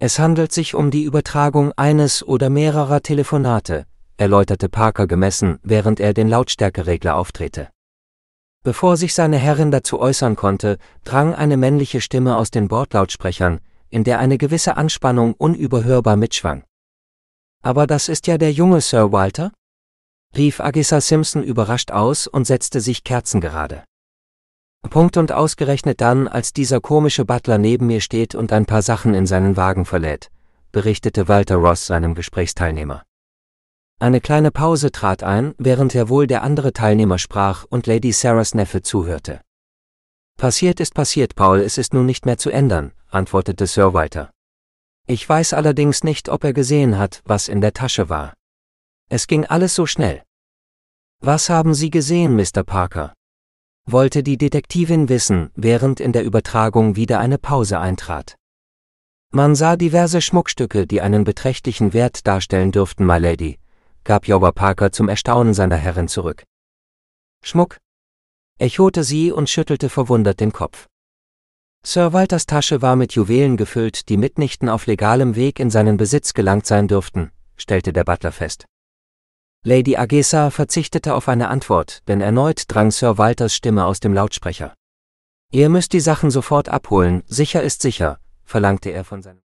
Es handelt sich um die Übertragung eines oder mehrerer Telefonate, erläuterte Parker gemessen, während er den Lautstärkeregler aufdrehte. Bevor sich seine Herrin dazu äußern konnte, drang eine männliche Stimme aus den Bordlautsprechern, in der eine gewisse Anspannung unüberhörbar mitschwang. »Aber das ist ja der junge Sir Walter?« rief Agissa Simpson überrascht aus und setzte sich kerzengerade. »Punkt und ausgerechnet dann, als dieser komische Butler neben mir steht und ein paar Sachen in seinen Wagen verlädt«, berichtete Walter Ross seinem Gesprächsteilnehmer. Eine kleine Pause trat ein, während wohl der andere Teilnehmer sprach und Lady Sarahs Neffe zuhörte. »Passiert ist passiert, Paul, es ist nun nicht mehr zu ändern«, antwortete Sir Walter. »Ich weiß allerdings nicht, ob er gesehen hat, was in der Tasche war. Es ging alles so schnell.« »Was haben Sie gesehen, Mr. Parker?« wollte die Detektivin wissen, während in der Übertragung wieder eine Pause eintrat. »Man sah diverse Schmuckstücke, die einen beträchtlichen Wert darstellen dürften, my lady«, gab Jobber Parker zum Erstaunen seiner Herrin zurück. »Schmuck?« echote sie und schüttelte verwundert den Kopf. Sir Walters Tasche war mit Juwelen gefüllt, die mitnichten auf legalem Weg in seinen Besitz gelangt sein dürften, stellte der Butler fest. Lady Agissa verzichtete auf eine Antwort, denn erneut drang Sir Walters Stimme aus dem Lautsprecher. »Ihr müsst die Sachen sofort abholen, sicher ist sicher«, verlangte er von seinem